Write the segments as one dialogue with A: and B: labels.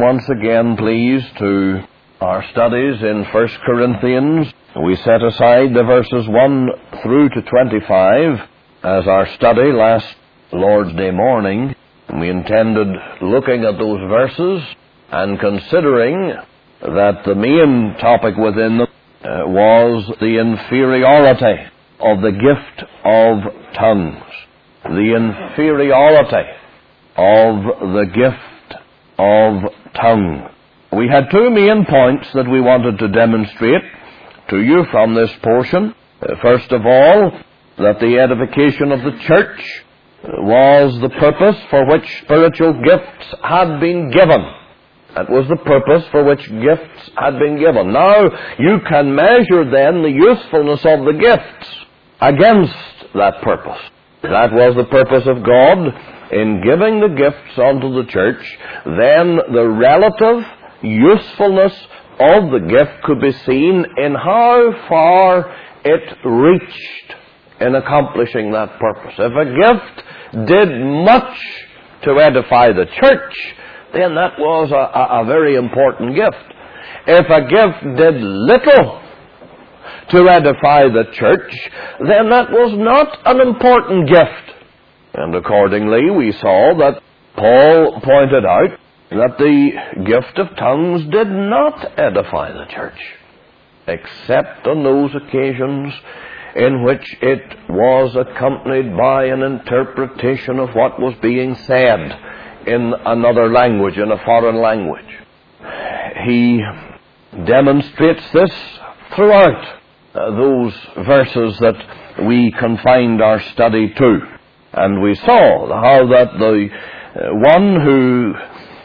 A: once again pleased to our studies in 1 Corinthians. We set aside the verses 1 through to 25 as our study last Lord's Day morning. We intended looking at those verses and considering that the main topic within them was the inferiority of the gift of tongues. The inferiority of the gift of tongue. We had two main points that we wanted to demonstrate to you from this portion. First of all, that the edification of the church was the purpose for which spiritual gifts had been given. That was the purpose for which gifts had been given. Now, you can measure then the usefulness of the gifts against that purpose. That was the purpose of God in giving the gifts unto the church. Then the relative usefulness of the gift could be seen in how far it reached in accomplishing that purpose. If a gift did much to edify the church, then that was a very important gift. If a gift did little to edify the church, then that was not an important gift. And accordingly, we saw that Paul pointed out that the gift of tongues did not edify the church, except on those occasions in which it was accompanied by an interpretation of what was being said in another language, in a foreign language. He demonstrates this throughout those verses that we confined our study to. And we saw how that the one who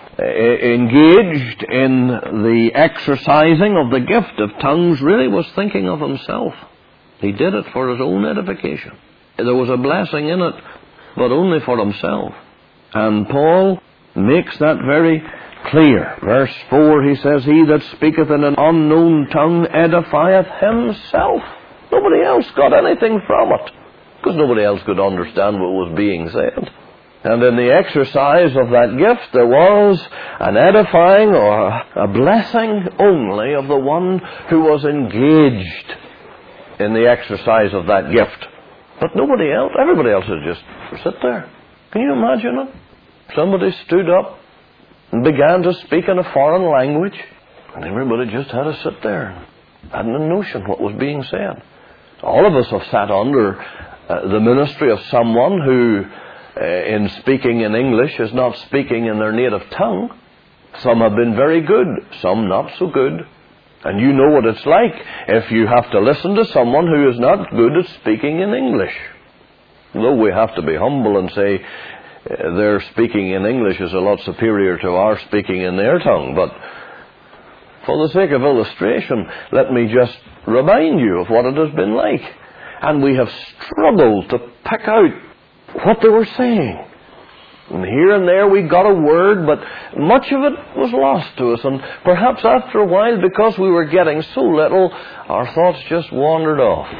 A: engaged in the exercising of the gift of tongues really was thinking of himself. He did it for his own edification. There was a blessing in it, but only for himself. And Paul makes that very clear. Verse 4, he says, "He that speaketh in an unknown tongue edifieth himself." Nobody else got anything from it, because nobody else could understand what was being said. And in the exercise of that gift, there was an edifying or a blessing only of the one who was engaged in the exercise of that gift. But nobody else, everybody else would just sit there. Can you imagine it? Somebody stood up and began to speak in a foreign language, and everybody just had to sit there, hadn't a notion what was being said. All of us have sat under the ministry of someone who, in speaking in English, is not speaking in their native tongue. Some have been very good, some not so good. And you know what it's like if you have to listen to someone who is not good at speaking in English. Though we have to be humble and say their speaking in English is a lot superior to our speaking in their tongue. But for the sake of illustration, let me just remind you of what it has been like. And we have struggled to pick out what they were saying. And here and there we got a word, but much of it was lost to us. And perhaps after a while, because we were getting so little, our thoughts just wandered off.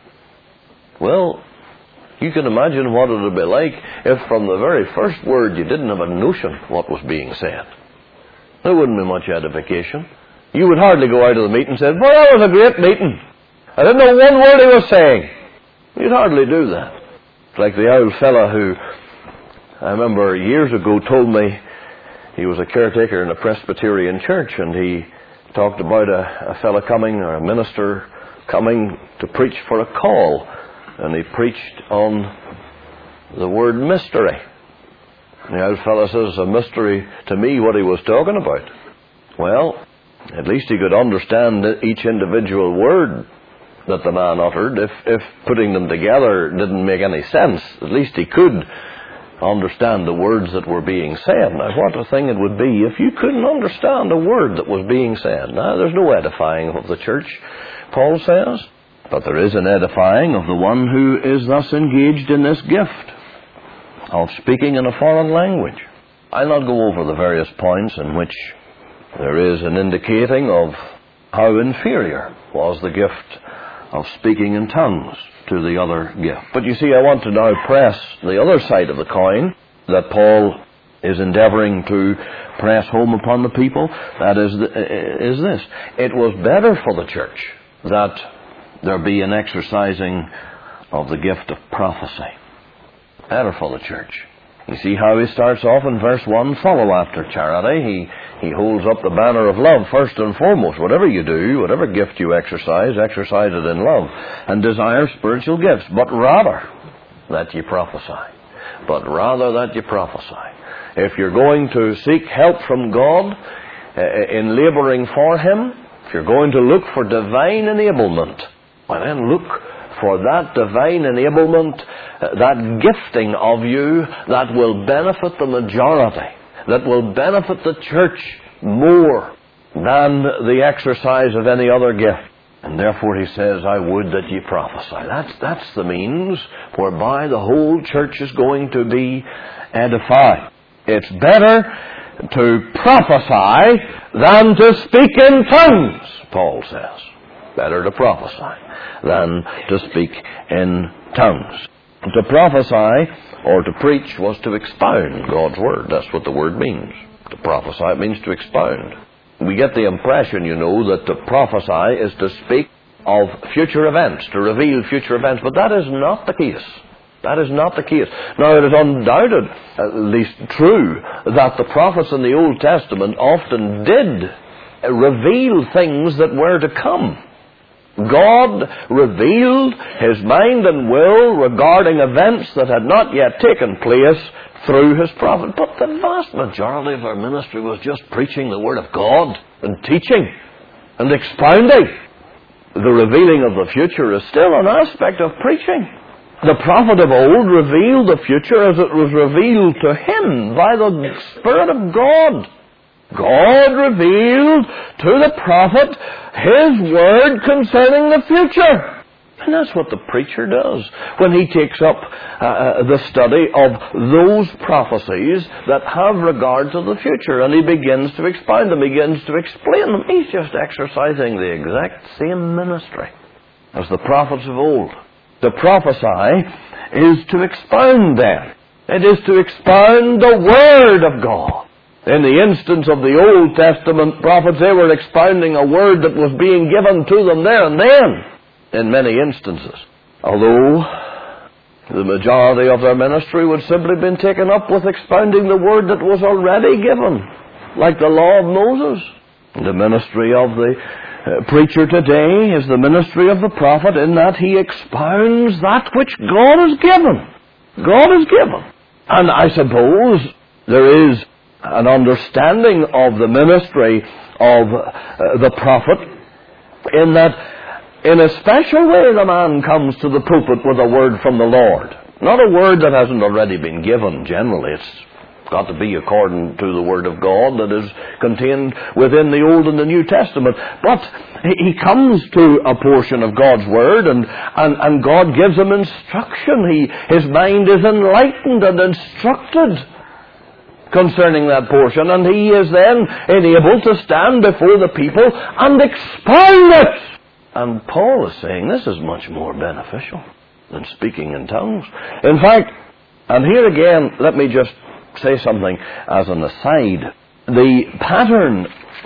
A: Well, you can imagine what it would be like if from the very first word you didn't have a notion what was being said. There wouldn't be much edification. You would hardly go out of the meeting and say, "Well, that was a great meeting. I didn't know one word he was saying." You'd hardly do that. It's like the old fella who, I remember years ago, told me he was a caretaker in a Presbyterian church, and he talked about a fella coming, or a minister coming to preach for a call. And he preached on the word mystery. And the old fella says, "A mystery to me what he was talking about." Well, at least he could understand each individual word that the man uttered. If putting them together didn't make any sense, at least he could understand the words that were being said. Now, what a thing it would be if you couldn't understand a word that was being said. Now, there's no edifying of the church, Paul says. But there is an edifying of the one who is thus engaged in this gift of speaking in a foreign language. I'll not go over the various points in which there is an indicating of how inferior was the gift of speaking in tongues to the other gift. But you see, I want to now press the other side of the coin that Paul is endeavoring to press home upon the people, that is this. It was better for the church that there be an exercising of the gift of prophecy. Better for the church. You see how he starts off in verse 1, follow after charity. He holds up the banner of love first and foremost. Whatever you do, whatever gift you exercise it in love. And desire spiritual gifts, but rather that ye prophesy. But rather that ye prophesy. If you're going to seek help from God in laboring for Him, if you're going to look for divine enablement, well then look for that divine enablement, that gifting of you that will benefit the majority, that will benefit the church more than the exercise of any other gift. And therefore he says, I would that ye prophesy. That's the means whereby the whole church is going to be edified. It's better to prophesy than to speak in tongues, Paul says. Better to prophesy than to speak in tongues. To prophesy or to preach was to expound God's Word. That's what the word means. To prophesy, it means to expound. We get the impression, that to prophesy is to speak of future events, to reveal future events, but that is not the case. That is not the case. Now, it is undoubted, at least true, that the prophets in the Old Testament often did reveal things that were to come. God revealed His mind and will regarding events that had not yet taken place through His prophet. But the vast majority of our ministry was just preaching the Word of God and teaching and expounding. The revealing of the future is still an aspect of preaching. The prophet of old revealed the future as it was revealed to him by the Spirit of God. God revealed to the prophet His Word concerning the future. And that's what the preacher does when he takes up the study of those prophecies that have regard to the future. And he begins to expound them, begins to explain them. He's just exercising the exact same ministry as the prophets of old. To prophesy is to expound them. It is to expound the Word of God. In the instance of the Old Testament prophets, they were expounding a word that was being given to them there and then, in many instances. Although the majority of their ministry would simply have been taken up with expounding the word that was already given, like the law of Moses. The ministry of the preacher today is the ministry of the prophet in that he expounds that which God has given. God has given. And I suppose there is an understanding of the ministry of the prophet in that in a special way the man comes to the pulpit with a word from the Lord. Not a word that hasn't already been given generally. It's got to be according to the Word of God that is contained within the Old and the New Testament. But he comes to a portion of God's Word and God gives him instruction. His mind is enlightened and instructed concerning that portion, and he is then enabled to stand before the people and expound it. And Paul is saying this is much more beneficial than speaking in tongues. In fact, and here again, let me just say something as an aside. The pattern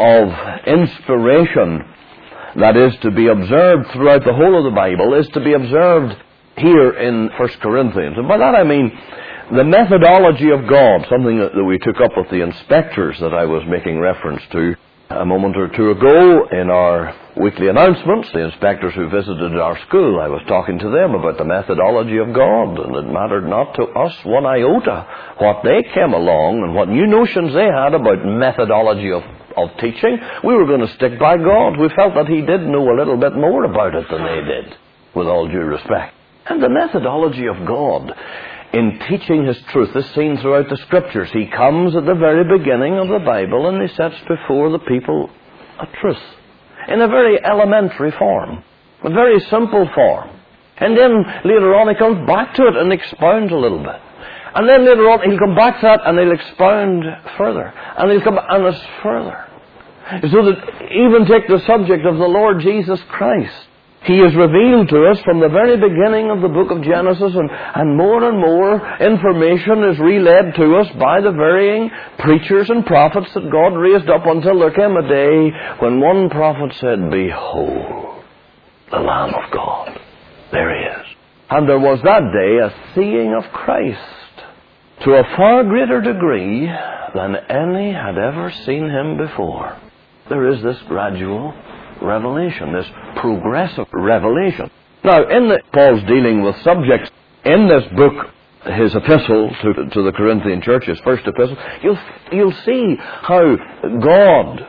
A: of inspiration that is to be observed throughout the whole of the Bible is to be observed here in 1 Corinthians. And by that I mean the methodology of God, something that we took up with the inspectors that I was making reference to a moment or two ago in our weekly announcements. The inspectors who visited our school, I was talking to them about the methodology of God, and it mattered not to us one iota what they came along and what new notions they had about methodology of teaching. We were going to stick by God. We felt that He did know a little bit more about it than they did, with all due respect. And the methodology of God in teaching His truth is seen throughout the Scriptures. He comes at the very beginning of the Bible and He sets before the people a truth in a very elementary form, a very simple form. And then later on He comes back to it and expounds a little bit. And then later on He'll come back to that and He'll expound further. And He'll come and it's further. So that even take the subject of the Lord Jesus Christ. He is revealed to us from the very beginning of the book of Genesis, and more information is relayed to us by the varying preachers and prophets that God raised up until there came a day when one prophet said, "Behold, the Lamb of God. There He is." And there was that day a seeing of Christ to a far greater degree than any had ever seen Him before. There is this gradual revelation, this progressive revelation. Now, Paul's dealing with subjects in this book, his epistle to the Corinthian church, his first epistle. You'll see how God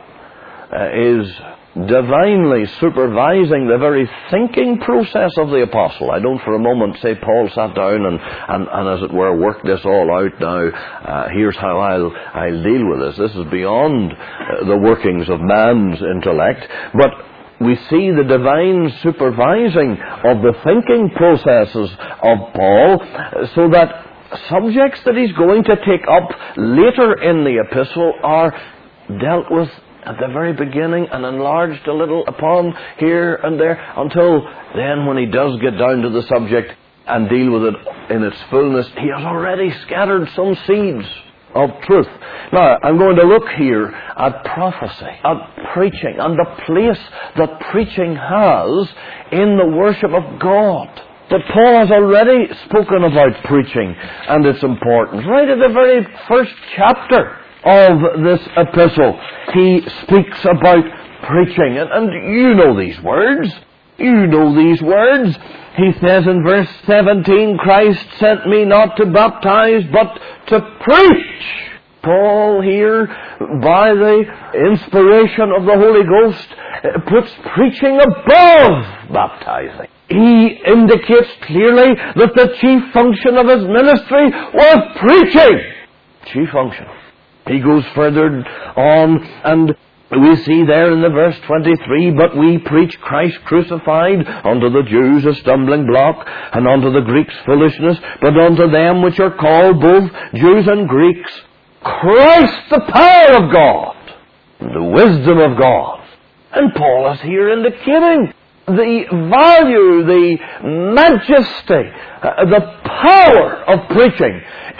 A: is divinely supervising the very thinking process of the apostle. I don't for a moment say Paul sat down and as it were, worked this all out. Now, here's how I'll deal with this. This is beyond the workings of man's intellect. But we see the divine supervising of the thinking processes of Paul, so that subjects that he's going to take up later in the epistle are dealt with at the very beginning and enlarged a little upon here and there, until then when he does get down to the subject and deal with it in its fullness, he has already scattered some seeds of truth. Now, I'm going to look here at prophecy, at preaching, and the place that preaching has in the worship of God. That Paul has already spoken about preaching and its importance. Right at the very first chapter of this epistle, he speaks about preaching. And you know these words. You know these words. He says in verse 17, "Christ sent me not to baptize, but to preach." Paul here, by the inspiration of the Holy Ghost, puts preaching above baptizing. He indicates clearly that the chief function of his ministry was preaching. Chief function. He goes further on, and we see there in the verse 23, "But we preach Christ crucified, unto the Jews a stumbling block, and unto the Greeks foolishness, but unto them which are called, both Jews and Greeks, Christ the power of God, the wisdom of God." And Paul is here indicating the value, the majesty, the power of preaching.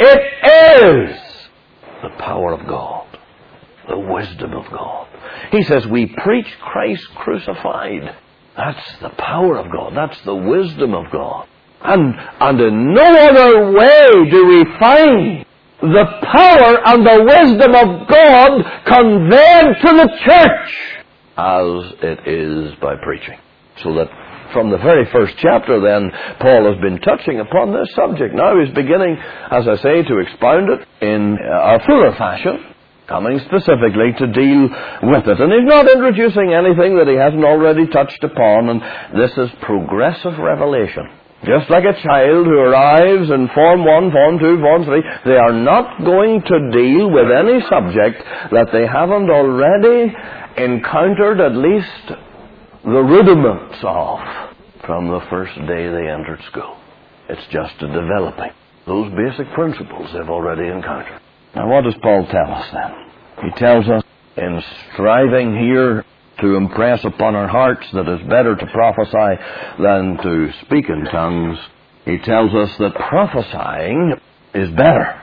A: It is the power of God, the wisdom of God. He says, we preach Christ crucified. That's the power of God. That's the wisdom of God. And in no other way do we find the power and the wisdom of God conveyed to the church as it is by preaching. So that from the very first chapter then, Paul has been touching upon this subject. Now he's beginning, as I say, to expound it in a fuller fashion, coming specifically to deal with it. And he's not introducing anything that he hasn't already touched upon, and this is progressive revelation. Just like a child who arrives in Form 1, Form 2, Form 3, they are not going to deal with any subject that they haven't already encountered at least the rudiments of from the first day they entered school. It's just a developing those basic principles they've already encountered. Now what does Paul tell us then? He tells us in striving here to impress upon our hearts that it's better to prophesy than to speak in tongues. He tells us that prophesying is better.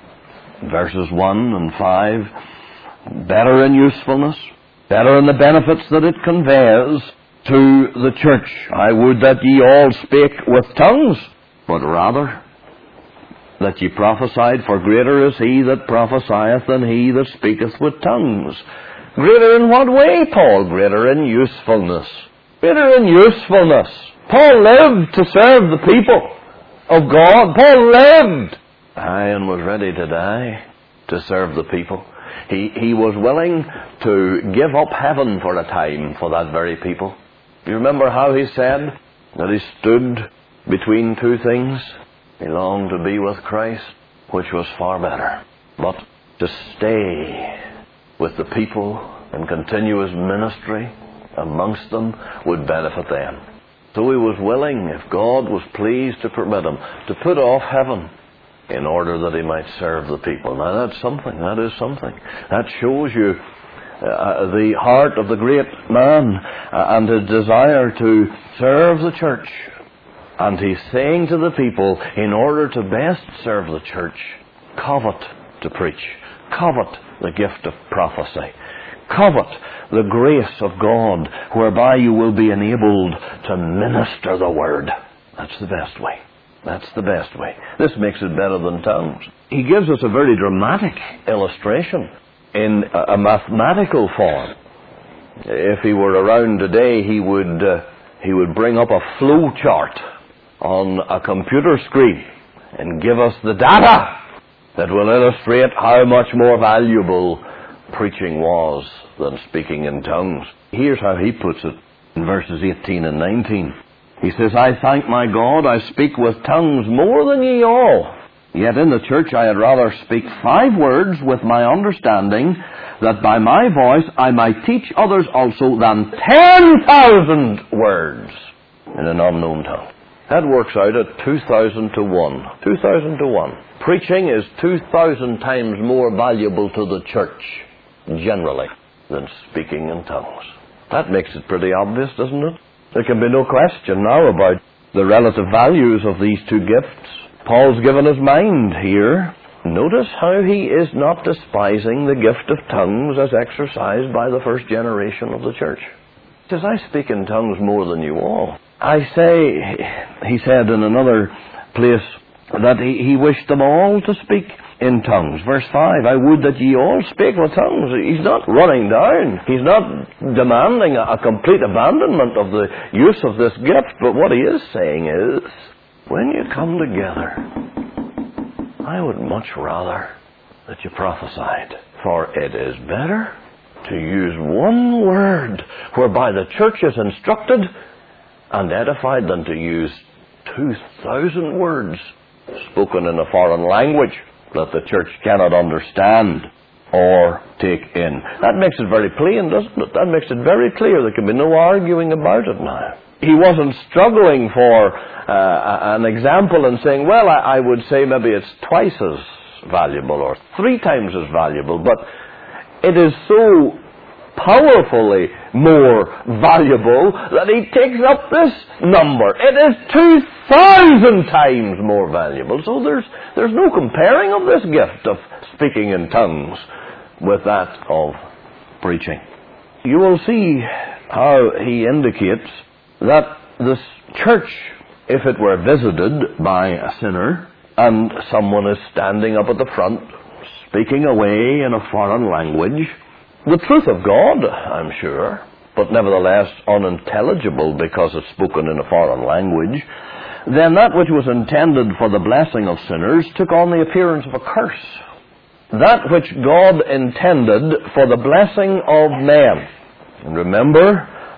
A: Verses 1 and 5, better in usefulness, better in the benefits that it conveys to the church. "I would that ye all spake with tongues, but rather that ye prophesied, for greater is he that prophesieth than he that speaketh with tongues." Greater in what way, Paul? Greater in usefulness. Greater in usefulness. Paul lived to serve the people of God. Paul lived, and was ready to die to serve the people. He was willing to give up heaven for a time for that very people. You remember how he said that he stood between two things? He longed to be with Christ, which was far better. But to stay with the people and continue his ministry amongst them would benefit them. So he was willing, if God was pleased to permit him, to put off heaven in order that he might serve the people. Now that's something. That is something. That shows you the heart of the great man and his desire to serve the church. And he's saying to the people, in order to best serve the church, covet to preach. Covet the gift of prophecy. Covet the grace of God, whereby you will be enabled to minister the word. That's the best way. That's the best way. This makes it better than tongues. He gives us a very dramatic illustration in a mathematical form. If he were around today, he would bring up a flow chart on a computer screen and give us the data that will illustrate how much more valuable preaching was than speaking in tongues. Here's how he puts it in verses 18 and 19. He says, I thank my God, I speak with tongues more than ye all. Yet in the church I had rather speak 5 words with my understanding, that by my voice I might teach others also, than 10,000 words in an unknown tongue. That works out at 2,000 to 1. 2,000 to 1. Preaching is 2,000 times more valuable to the church, generally, than speaking in tongues. That makes it pretty obvious, doesn't it? There can be no question now about the relative values of these two gifts. Paul's given his mind here. Notice how he is not despising the gift of tongues as exercised by the first generation of the church. He says, I speak in tongues more than you all. I say, he said in another place, that he wished them all to speak in tongues. Verse 5, I would that ye all spake with tongues. He's not running down. He's not demanding a complete abandonment of the use of this gift. But what he is saying is, when you come together, I would much rather that you prophesied. For it is better to use one word whereby the church is instructed and edified than to use 2,000 words spoken in a foreign language that the church cannot understand or take in. That makes it very plain, doesn't it? That makes it very clear. There can be no arguing about it now. He wasn't struggling for an example and saying, well, I would say maybe it's twice as valuable or 3 times as valuable, but it is so powerfully more valuable that he takes up this number. It is 2,000 times more valuable. So there's no comparing of this gift of speaking in tongues with that of preaching. You will see how he indicates that this church, if it were visited by a sinner and someone is standing up at the front speaking away in a foreign language, the truth of God, I'm sure, but nevertheless unintelligible because it's spoken in a foreign language, then that which was intended for the blessing of sinners took on the appearance of a curse. That which God intended for the blessing of men. And remember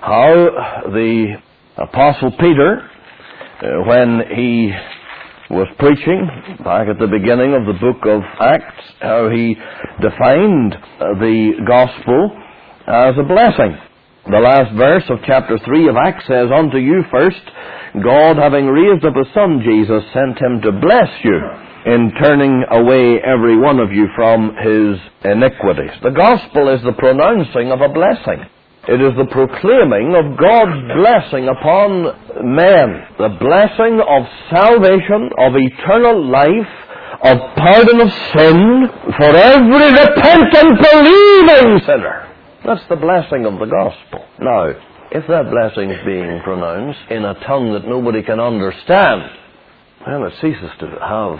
A: how the Apostle Peter, when he was preaching back at the beginning of the book of Acts, how he defined the gospel as a blessing. The last verse of chapter 3 of Acts says, unto you first, God, having raised up his Son Jesus, sent him to bless you in turning away every one of you from his iniquities. The gospel is the pronouncing of a blessing. It is the proclaiming of God's blessing upon men. The blessing of salvation, of eternal life, of pardon of sin for every repentant, believing sinner. That's the blessing of the gospel. Now, if that blessing is being pronounced in a tongue that nobody can understand, well, it ceases to have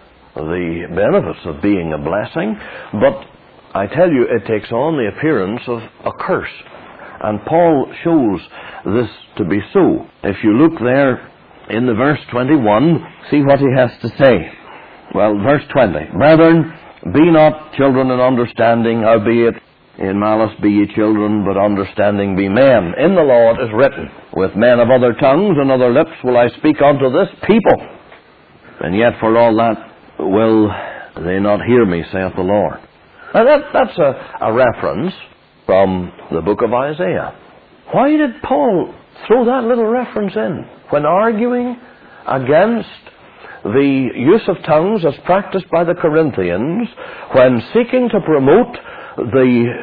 A: the benefits of being a blessing. But I tell you, it takes on the appearance of a curse. And Paul shows this to be so. If you look there in the verse 21, see what he has to say. Well, verse 20. Brethren, be not children in understanding, howbeit in malice be ye children, but understanding be men. In the law it is written, with men of other tongues and other lips will I speak unto this people. And yet for all that will they not hear me, saith the Lord. Now that's a reference from the book of Isaiah. Why did Paul throw that little reference in when arguing against the use of tongues as practiced by the Corinthians, when seeking to promote the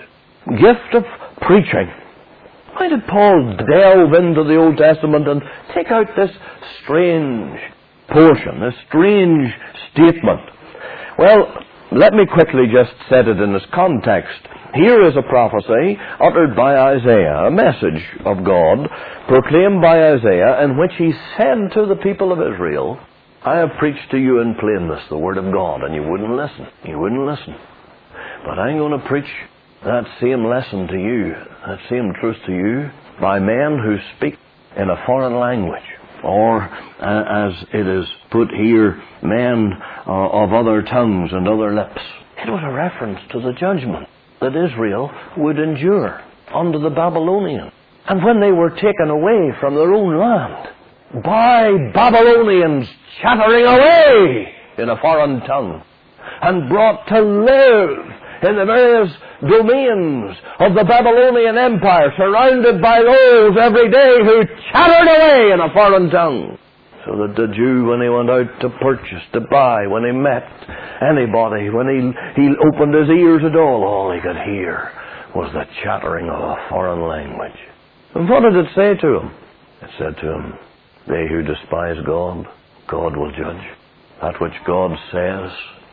A: gift of preaching. Why did Paul delve into the Old Testament and take out this strange portion, this strange statement? Well, let me quickly just set it in its context. Here is a prophecy uttered by Isaiah, a message of God proclaimed by Isaiah, in which he said to the people of Israel, I have preached to you in plainness the word of God, and you wouldn't listen. You wouldn't listen. But I'm going to preach that same lesson to you, that same truth to you, by men who speak in a foreign language, or, as it is put here, men of other tongues and other lips. It was a reference to the judgment that Israel would endure under the Babylonians. And when they were taken away from their own land by Babylonians chattering away in a foreign tongue, and brought to live in the various domains of the Babylonian Empire, surrounded by those every day who chattered away in a foreign tongue. So that the Jew, when he went out to purchase, to buy, when he met anybody, when he opened his ears at all he could hear was the chattering of a foreign language. And what did it say to him? It said to him, they who despise God, God will judge. That which God says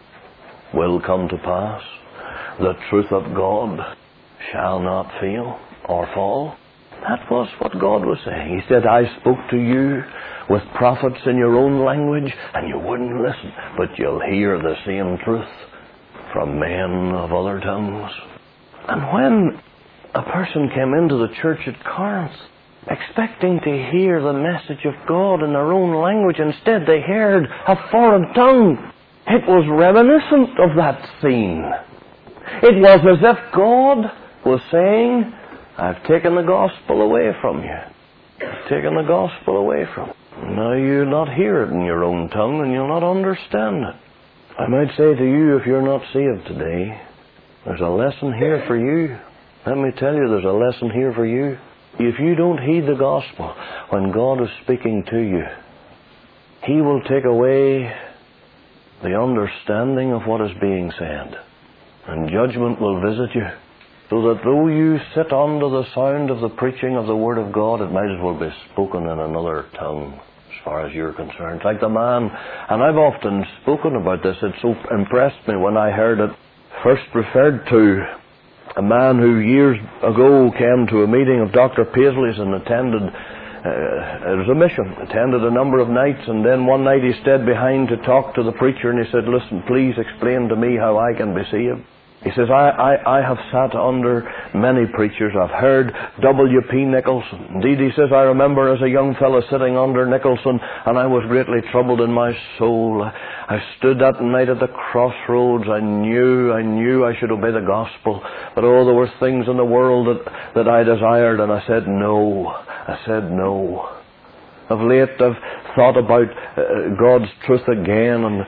A: will come to pass. The truth of God shall not fail or fall. That was what God was saying. He said, I spoke to you with prophets in your own language, and you wouldn't listen, but you'll hear the same truth from men of other tongues. And when a person came into the church at Corinth, expecting to hear the message of God in their own language, instead they heard a foreign tongue. It was reminiscent of that scene. It was as if God was saying, I've taken the gospel away from you. I've taken the gospel away from you. Now you'll not hear it in your own tongue, and you'll not understand it. I might say to you, if you're not saved today, there's a lesson here for you. Let me tell you, there's a lesson here for you. If you don't heed the gospel when God is speaking to you, He will take away the understanding of what is being said, and judgment will visit you. So that though you sit under the sound of the preaching of the Word of God, it might as well be spoken in another tongue, as far as you're concerned. Like the man, and I've often spoken about this, it so impressed me when I heard it first referred to. A man who years ago came to a meeting of Dr. Paisley's and attended, it was a mission, attended a number of nights, and then one night he stayed behind to talk to the preacher, and he said, listen, please explain to me how I can be saved. He says, I have sat under many preachers. I've heard W.P. Nicholson. Indeed, he says, I remember as a young fellow sitting under Nicholson, and I was greatly troubled in my soul. I stood that night at the crossroads. I knew I should obey the gospel. But oh, there were things in the world that I desired, and I said no. I said no. Of late, I've thought about God's truth again, and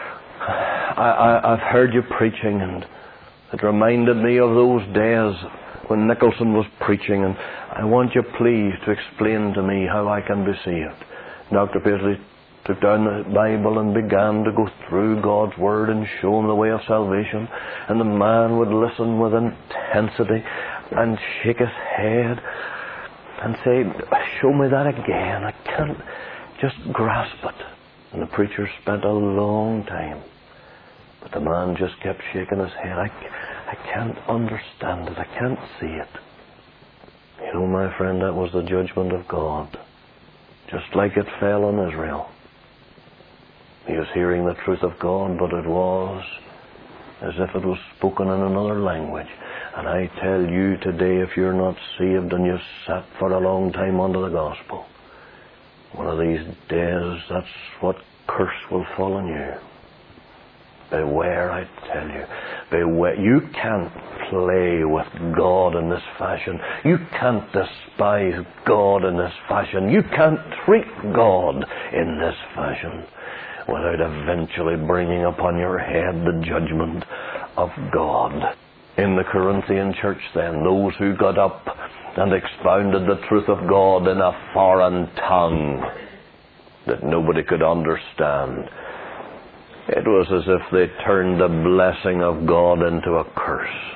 A: I've heard you preaching, and it reminded me of those days when Nicholson was preaching, and I want you please to explain to me how I can be saved. Dr. Paisley took down the Bible and began to go through God's Word and show him the way of salvation, and the man would listen with intensity and shake his head and say, show me that again. I can't just grasp it. And the preacher spent a long time. But the man just kept shaking his head. I can't understand it. I can't see it. You know, my friend, that was the judgment of God. Just like it fell on Israel. He was hearing the truth of God, but it was as if it was spoken in another language. And I tell you today, if you're not saved and you've sat for a long time under the gospel, one of these days, that's what curse will fall on you. Beware, I tell you. Beware. You can't play with God in this fashion. You can't despise God in this fashion. You can't treat God in this fashion without eventually bringing upon your head the judgment of God. In the Corinthian church then, those who got up and expounded the truth of God in a foreign tongue that nobody could understand, it was as if they turned the blessing of God into a curse.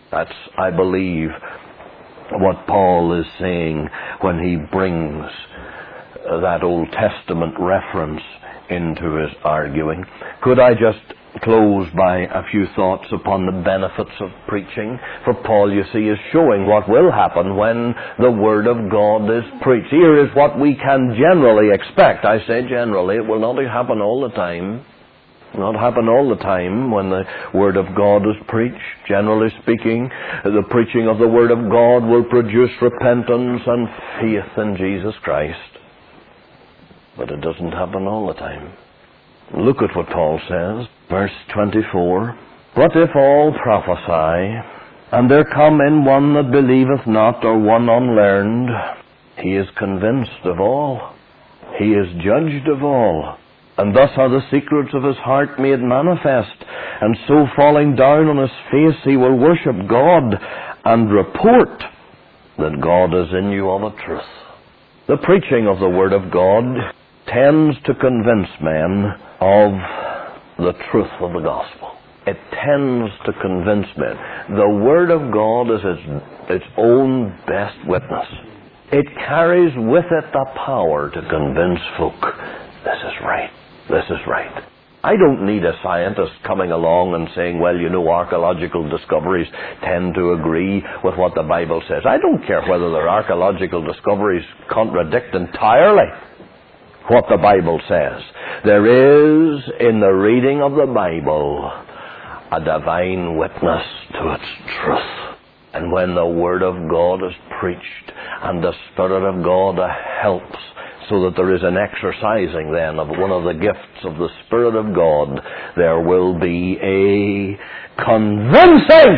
A: That's, I believe, what Paul is saying when he brings that Old Testament reference into his arguing. Could I just close by a few thoughts upon the benefits of preaching? For Paul, you see, is showing what will happen when the Word of God is preached. Here is what we can generally expect. I say generally, it will not happen all the time. Not happen all the time when the Word of God is preached. Generally speaking, the preaching of the Word of God will produce repentance and faith in Jesus Christ. But it doesn't happen all the time. Look at what Paul says, verse 24. What if all prophesy, and there come in one that believeth not, or one unlearned? He is convinced of all. He is judged of all. And thus are the secrets of his heart made manifest. And so falling down on his face, he will worship God and report that God is in you of a truth. The preaching of the Word of God tends to convince men of the truth of the gospel. It tends to convince men. The Word of God is its own best witness. It carries with it the power to convince folk, this is right. This is right. I don't need a scientist coming along and saying, well, you know, archaeological discoveries tend to agree with what the Bible says. I don't care whether their archaeological discoveries contradict entirely what the Bible says. There is, in the reading of the Bible, a divine witness to its truth. And when the Word of God is preached and the Spirit of God helps, so that there is an exercising then of one of the gifts of the Spirit of God, there will be a convincing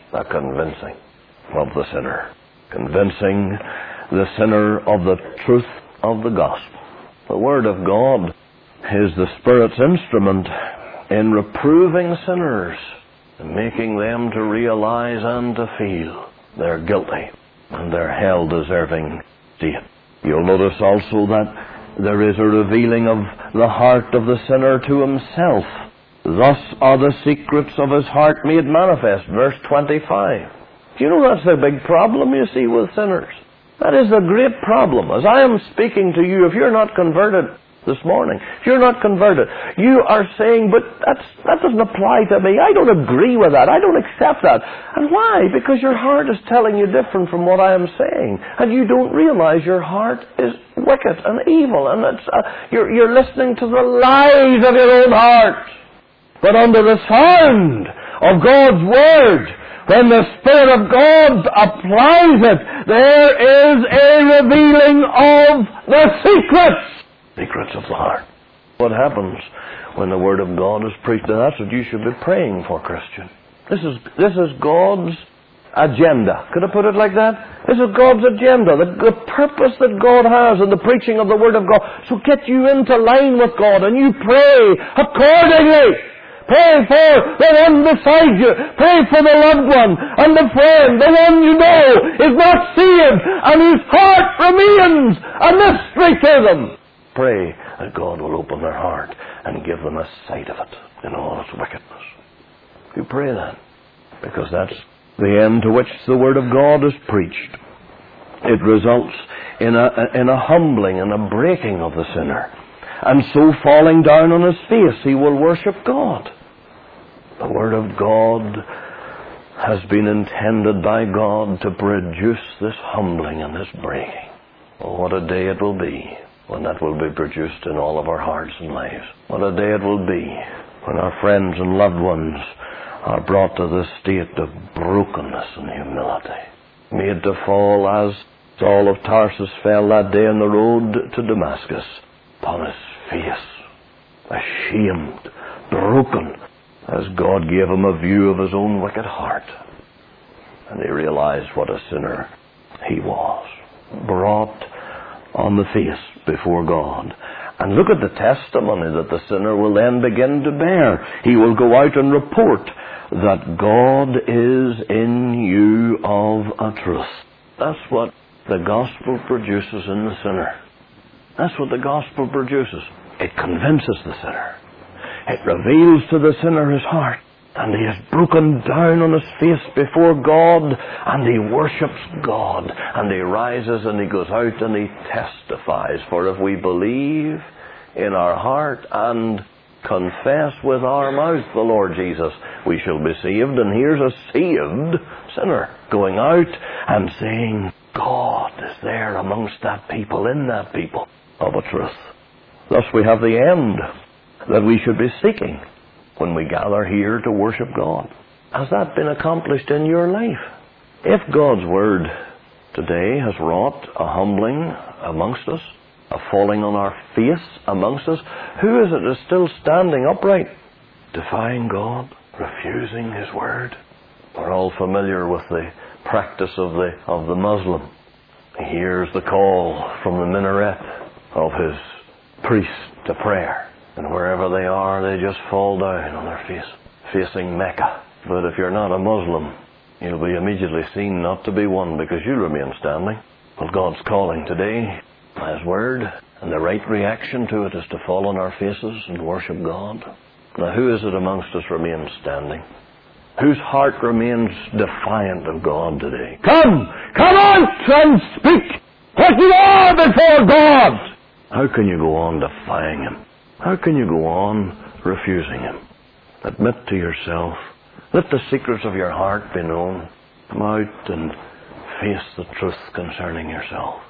A: of the sinner. Convincing the sinner of the truth of the gospel. The Word of God is the Spirit's instrument in reproving sinners, and making them to realize and to feel they're guilty and they're hell-deserving state. You'll notice also that there is a revealing of the heart of the sinner to himself. Thus are the secrets of his heart made manifest. Verse 25. Do you know that's the big problem you see with sinners? That is the great problem. As I am speaking to you, if you're not converted this morning, if you're not converted, you are saying, but that doesn't apply to me. I don't agree with that. I don't accept that. And why? Because your heart is telling you different from what I am saying. And you don't realize your heart is wicked and evil. And you're listening to the lies of your own heart. But under the sound of God's Word, when the Spirit of God applies it, there is a revealing of the secrets of the heart. What happens when the Word of God is preached? And that's what you should be praying for, Christian. This is God's agenda. Could I put it like that? This is God's agenda, the purpose that God has in the preaching of the Word of God. So get you into line with God and you pray accordingly. Pray for the one beside you. Pray for the loved one and the friend, the one you know is not saved and whose heart remains a mystery to them. Pray that God will open their heart and give them a sight of it in all its wickedness. You pray that, because that's the end to which the Word of God is preached. It results in a humbling and a breaking of the sinner. And so falling down on his face, he will worship God. The Word of God has been intended by God to produce this humbling and this breaking. Oh, what a day it will be when that will be produced in all of our hearts and lives. What a day it will be when our friends and loved ones are brought to this state of brokenness and humility, made to fall as Saul of Tarsus fell that day on the road to Damascus, upon his face, ashamed, broken, as God gave him a view of his own wicked heart. And he realized what a sinner he was, brought on the face before God. And look at the testimony that the sinner will then begin to bear. He will go out and report that God is in you of a truth. That's what the gospel produces in the sinner. That's what the gospel produces. It convinces the sinner. It reveals to the sinner his heart. And he is broken down on his face before God, and he worships God. And he rises and he goes out and he testifies. For if we believe in our heart and confess with our mouth the Lord Jesus, we shall be saved. And here's a saved sinner going out and saying, God is there amongst that people, in that people of a truth. Thus we have the end that we should be seeking when we gather here to worship God. Has that been accomplished in your life? If God's Word today has wrought a humbling amongst us, a falling on our face amongst us, who is it that is still standing upright, defying God, refusing His Word? We're all familiar with the practice of the Muslim. He hears the call from the minaret of his priest to prayer, and wherever they are, they just fall down on their face, facing Mecca. But if you're not a Muslim, you'll be immediately seen not to be one, because you remain standing. Well, God's calling today, His Word, and the right reaction to it is to fall on our faces and worship God. Now, who is it amongst us remains standing? Whose heart remains defiant of God today? Come out and speak what you are before God! How can you go on defying Him? How can you go on refusing Him? Admit to yourself. Let the secrets of your heart be known. Come out and face the truth concerning yourself.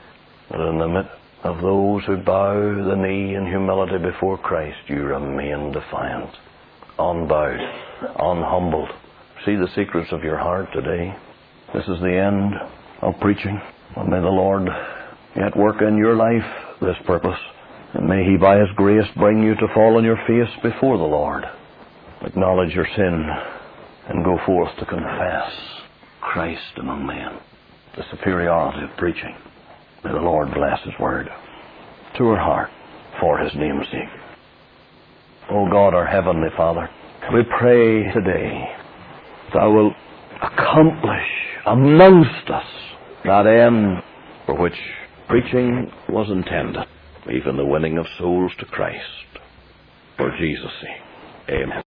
A: And in the midst of those who bow the knee in humility before Christ, you remain defiant, unbowed, unhumbled. See the secrets of your heart today. This is the end of preaching. And may the Lord yet work in your life this purpose. And may He, by His grace, bring you to fall on your face before the Lord. Acknowledge your sin and go forth to confess Christ among men. The superiority of preaching. May the Lord bless His Word to our heart for His name's sake. O God, our Heavenly Father, we pray today Thou wilt accomplish amongst us that end for which preaching was intended, even the winning of souls to Christ. For Jesus' sake, amen.